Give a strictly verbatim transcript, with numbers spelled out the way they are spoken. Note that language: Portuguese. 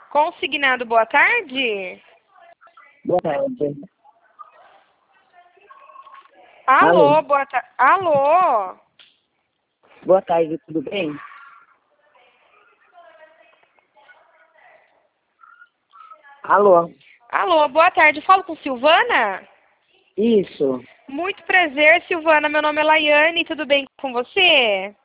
Consignado, boa tarde. Boa tarde. Alô, Alô. boa tarde. Alô. Boa tarde, tudo bem? Alô. Alô, boa tarde. Falo com Silvana? Isso. Muito prazer, Silvana. Meu nome é Laiane. Tudo bem com você?